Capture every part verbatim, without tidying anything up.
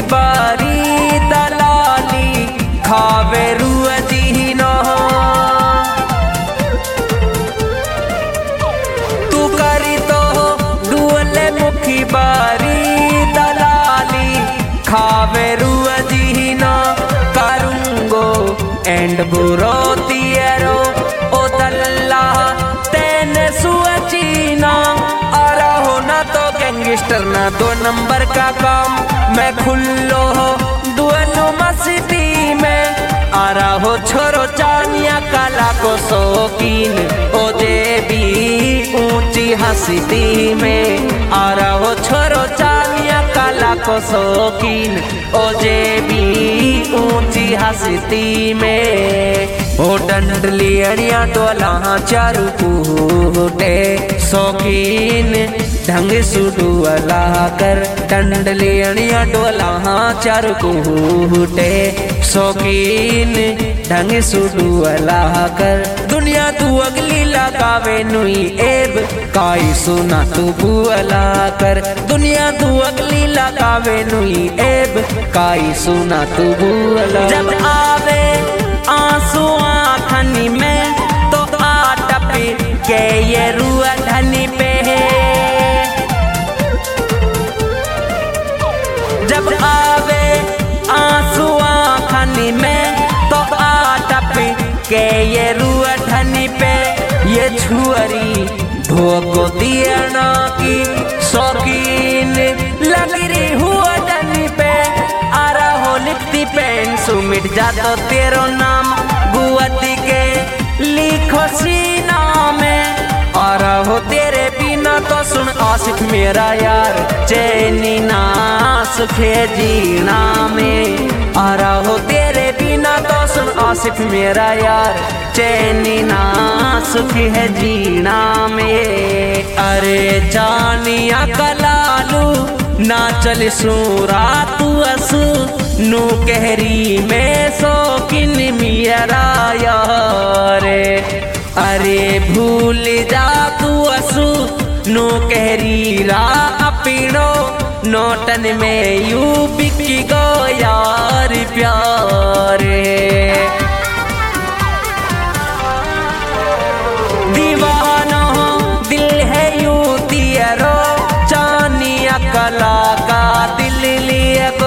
बारी दलाली खावे रुआ जीना तू करी तो दुअले मुखी बारी दलाली खावे रुआ जीना करूंगो एंड बुरो तियरो ओ दल्ला तेने सुअचीना आरा हो ना तो गैंगस्टर ना दो नंबर का काम मैं खुल्लो हो दुअलो मस्ती में आरा हो छोरो चानिया काला को शौकीन ओ देवी ऊंची हस्ती में आरा हो छोरो चानिया काला को शौकीन ओ देवी ऊंची हस्ती में ओ डंडली अड़िया डोला चारू कूटे शौकीन ढंग सुडू वाला कर डंडली अड़िया डोला चारू कूटे शौकीन ढंग सुडू वाला कर दुनिया तू अगली लगावे नुई एब काई सुना तू बुअला कर दुनिया तू अगली लगावे नुई एब काई सुना तू बुअला जब आवे आंसू आँखनी में तो आटा पी के ये रुआ धनी पे जब आवे आंसू आँखनी में तो आटा पी के ये रुआ धनी पे ये छुअरी धोको दिया ना की शौकीन लग रही हुआ धनी पे आरा हो लिखती पेन सुमिट जातो तेरो नाम गुआती के लिखो सीना में आरा हो तेरे बिना तो सुन आसिफ मेरा यार चैनी ना सुखे जीना में आरा हो तेरे बिना तो सुन आसिफ मेरा यार चैनी ना सुखी है जीना में अरे जानिया कलालू ना चल सूरा तू असू नू कहरी में शौकीन मेरा यारे अरे भूल जा तू असू नू कहरी रा अपीणो नोटन में यू बिकी गो यार प्यारे दीवानो दिल है यू तियरो चानिया कला का दिल लिया गो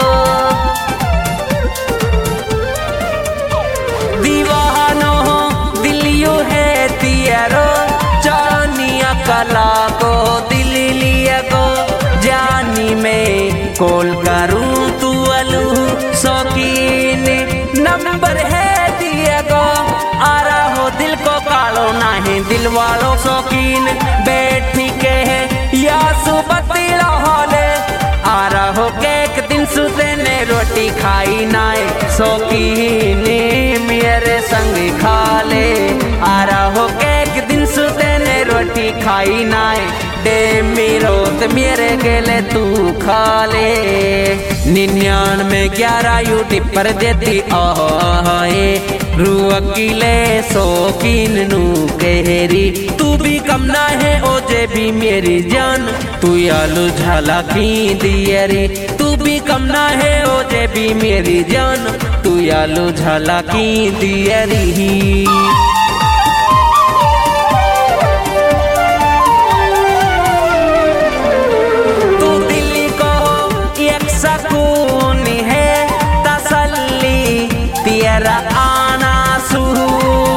दीवानो दिल यू है तियरो चानिया कला को दिल लिया गो जानी में कॉल करूं तू अलू शौकीन नंबर है दिया गो आरा हो दिल को कालो नहीं दिल वालों शौकीन बैठी के है या सुबह लाहौले आरा हो के एक दिन सुते ने रोटी खाई नाए शौकीन मेरे संग खा ले आरा हो के एक दिन सुते ने रोटी खाई नाए दे मिरोत मेरे गेले तू खा ले निन्यान में ग्यारह यूट्यूब पर देती आए रू अकेले शौकीन नू कहरी तू भी कम ना है ओ जे भी मेरी जान तू यालू झाला की दियरी तू भी कम ना है ओ जे भी मेरी जान तू यालू झाला की दियरी सुकून है तसल्ली तेरा आना सुरू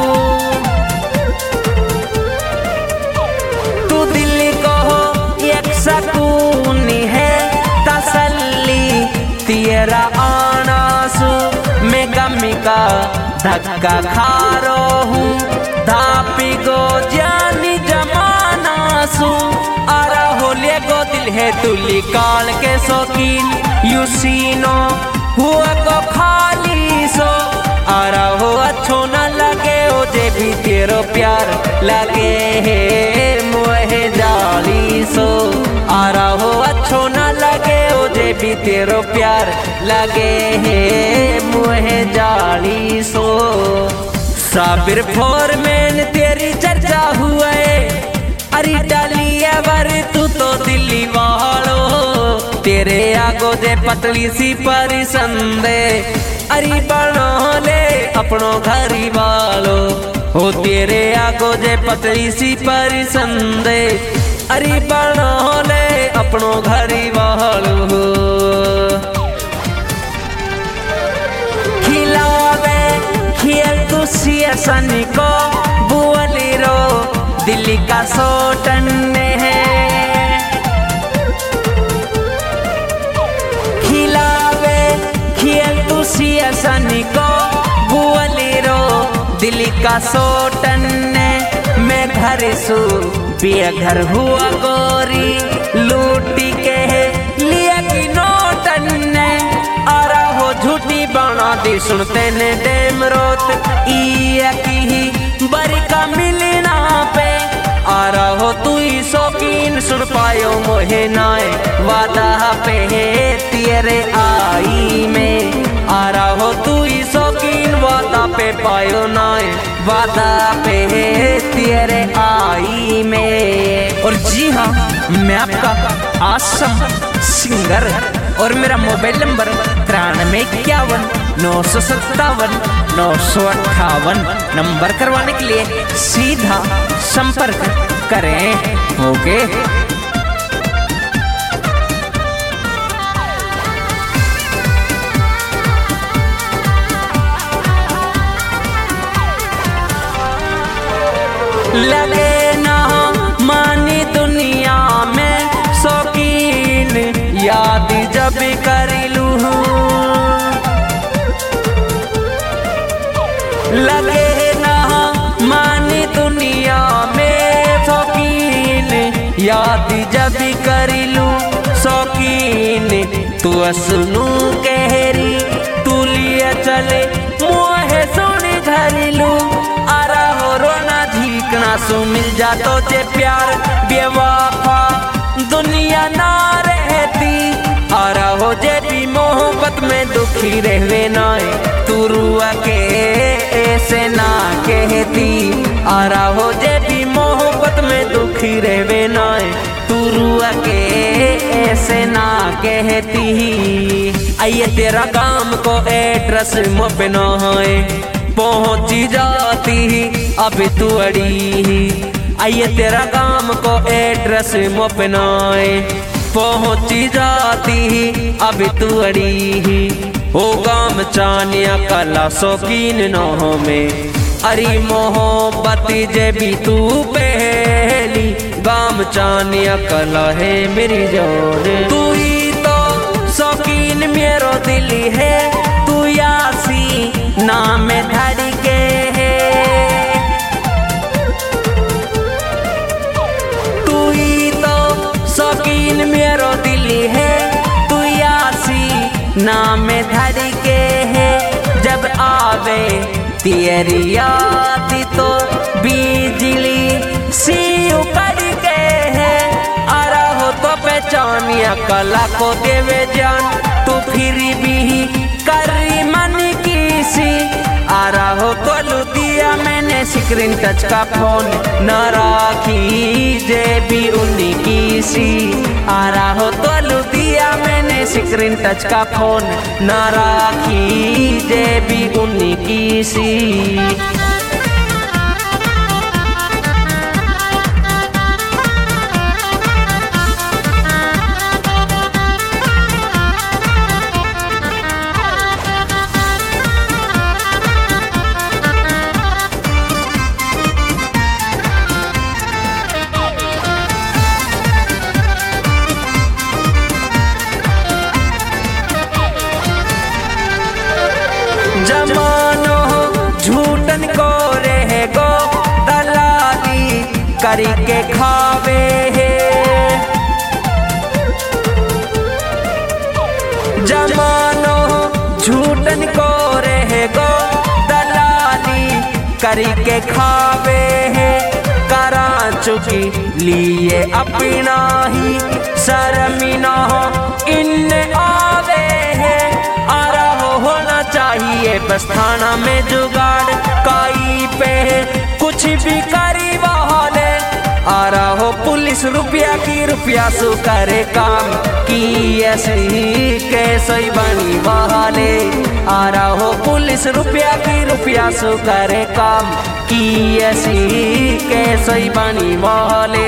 तू दिल को एक सुकून है तसल्ली तेरा आना सु मैं गमी का धक्का खा रो हूँ धापी गो जानी जमाना सु आरा होले गो दिल है तुली काल के शौकीन यूसीनो हुआ को खाली सो आरा हो अच्छो न लगे ओ जे भी तेरो प्यार लगे है मोहे जाली सो आरा हो अच्छो न लगे ओ जे भी तेरो प्यार लगे है मोहे जाली सो साबिर फोरमैन तेरी चर्चा हुआ अरे डालिया वर तू तो दिल्ली वालो तेरे आगो जे पतली सी परिसंदे अरे बनो ले अपनो घरी वालो हो तेरे आगो जे पतली सी परिसंदे अरे बनो ले अपनो घरी वालो खिलावे खेल तुसिया सनी को बुअली रो दिल्ली का सोटन है खिलावे खेल तुसिया सनी को बुअली रो दिल्ली का सोटन मैं घर सो पिया घर हुआ गोरी लूटी के लिया की नोटन आरा हो झूठी बना दी सुनते ने डेम रोत इया की ही बरी का मिलना पे आरा हो तू ही शौकीन सुन पायो मोहे नाए वादा पे तेरे आई में आरा हो तू ही शौकीन वादा पे पायो नाए वादा पे तेरे आई में। और जी हाँ मैं आपका आसम सिंगर और मेरा मोबाइल नंबर तिरानवे इक्यावन नौ सौ सत्तावन नौ सौ अट्ठावन नंबर करवाने के लिए सीधा संपर्क करें। ओके लगे ना मानी दुनिया में शौकीन याद जब कर लूं लगे ना मानी दुनिया में शौकीन याद जब कर लूं शौकीन तू सुनू कहरी तू लिया चले मोहे सोने घर लूं आरा हो रोना झीकना सो मिल जा तो जे प्यार बेवफा दुनिया ना रहती आरा हो जे भी मोहब्बत में दुखी रहवे नाए तू रुआ के ऐसे ना कहती आरा हो जे भी मोहब्बत में दुखी रहवे नाए तू रुआ के ऐसे ना कहती आइए तेरा काम को एड्रेस मोपे न होए पहुंची जाती अब तू अड़ी आइए तेरा काम को एड्रेस मोपनाए पहुंची जाती अब तू अड़ी हो गाम चानिया कला शौकीन नौ में अरे मोहब्बत जे भी तू पहली गाम चानिया कला है मेरी जान तू ही तो शौकीन मेरो दिल है तू यासी नाम धड़ के है तू ही तो शौकीन मेरो दिल है तू यासी नाम धड़ के है जब आवे तेरी याद तो बिजली सी उकड़ के है आरा हो तो पहचानिया कला को देवे जान तू फिर भी करी मन की सी आरा हो तो लुदिया मैंने स्क्रीन टच का फोन न राखी जे भी उन्हीं की सी आरा हो तो लुदिया मैंने स्क्रीन टच का फोन न राखी जे भी उन्हीं की सी। जमानो झूठन को रहे गो दलाली करके खावे है जमानो झूठन को रहे गो दलाली करके खावे है करा चुकी लिए अपना ही शर्मिना इन आवे है आरा होना चाहिए बस थाना में जुगाड़ काई पे कुछ भी करी वाले आ रहा हो पुलिस रुपया की रुपया सु करे काम कि ऐसी कैसे बनी वाले आ रहा हो पुलिस रुपया की रुपया सो करे काम कि ऐसी कैसे बनी वाले।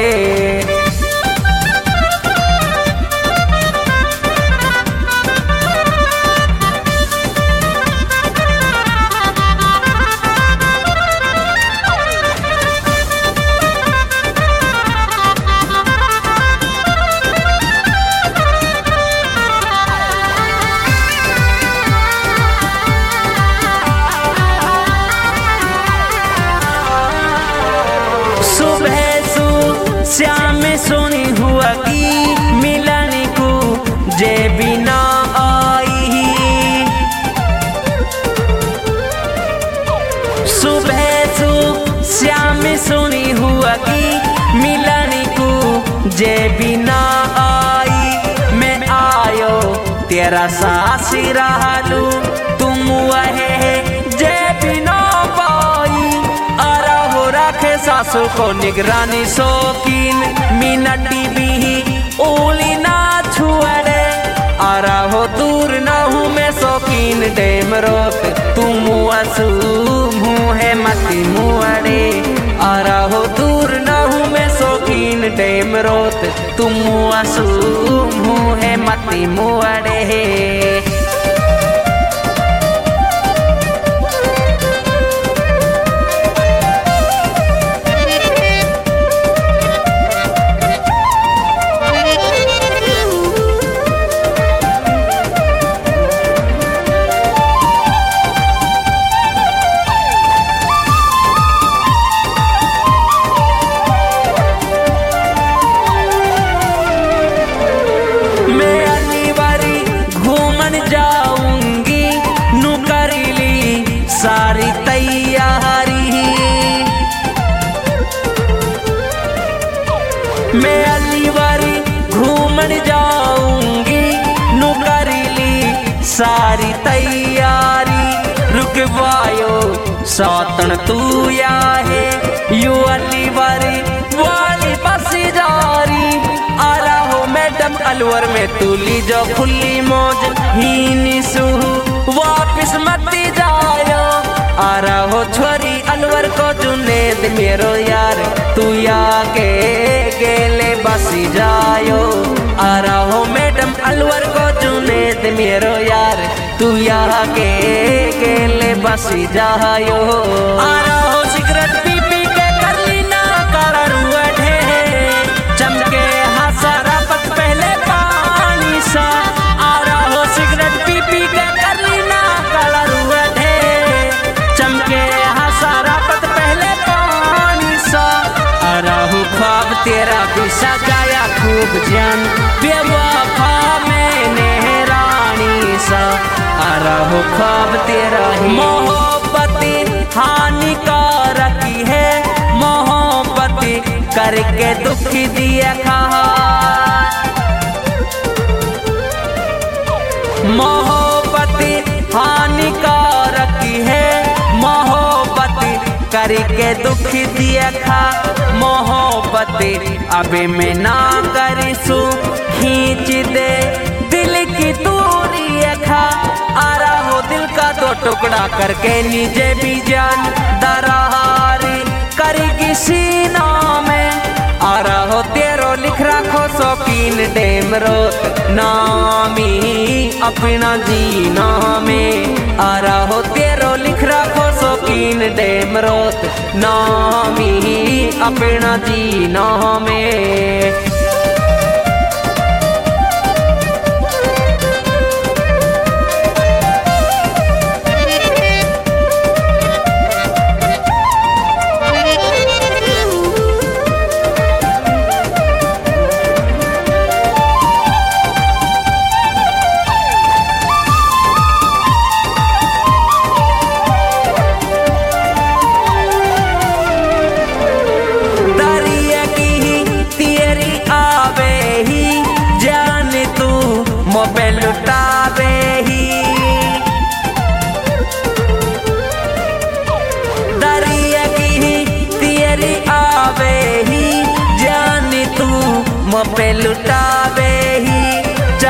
श्याम सुनी हुआ कि मिलन को जे बिना आई, सुबह सु श्याम सुनी हुआ कि मिलन को जे बिना आई। मैं आयो तेरा सासी रहलू तुम वहे जे बिना पाई। आरा हो रखे सासू को निगरानी शौकीन मिनटी भी ओली ना छुअड़े। आरा हो दूर न हूँ मैं शौकीन डेम रोक तुम असू मुँह मती मुअड़े। आरा हो दूर न हूँ मैं शौकीन डेम रोक तुम असू मुँह मती मुअड़े। जाऊंगी नु करीली सारी तैयारी। मैं अली बारी घूमन जाऊंगी नु करीली सारी तैयारी। रुकवायो सौतन तू या है यू अली बारी वाली बस जारी। आला हो मैडम अलवर में तूली जो खुली मौज ही निसू वापिस मती जायो। आ रहा हो छोरी अलवर को जुनेद मेरो यार तू या के गेले बसी जायो। आ रहा हो मैडम अलवर को जुनेद मेरो यार तू या के गेले बसी जायो। आ रहा हो सिगरेट पी पी के कर ली ना कारण उठे चमके हसारा पत पहले पानी सा। आ रहा हो सिगरेट पी पी के कर ली ना कलर उठे चमके हसारा पत पहले पानी सा। आ रहा हो ख्वाब तेरा भी सजाया खूब जान बेवफा मैंने रानी सा। आ रहा हो ख्वाब तेरा ही मोहब्बती हानिकारक है मोहब्बती करके दुखी दिया खा। मोहब्बती हानिकारक है मोहब्बती करके दुखी दिया खा। मोहब्बती अबे मैं ना करिसू खींच दे दिल की दूरी खा। आ रहा हो दिल का दो टुकड़ा करके नीचे भी जान दरारी करेगी सीना में। आ रहा हो तेरो लिख रखो शौकीन डेम रोक नामी अपना जीना में। आ रहा हो तेरो लिख रखो शौकीन डेम रोक नामी अपना जीना में। मोबाइल लुटावे ही दरिया की तेरी आवे ही जानी तू मोबाइल लुटावे ही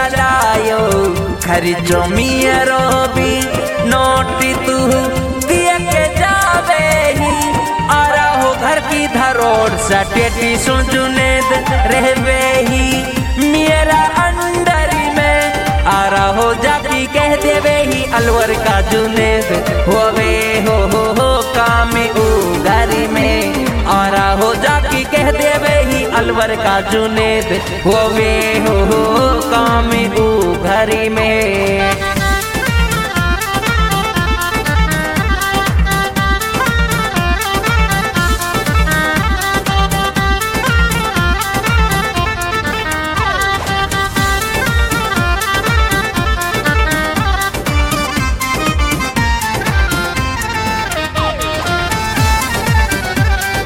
खर्चो मियरो भी नोटी तू दिए के जावे ही आरा हो घर की धरोड़ सटेटी सुजुनेद रहवे ही मेरा अंडरी में आरा हो जाती कह देवे ही अलवर का जुनेद होवे हो हो हो कामी ऊ घरी में आरा हो जाती कह देवे ही अलवर का जुनेद होवे हो हो कामी ऊ घरी में।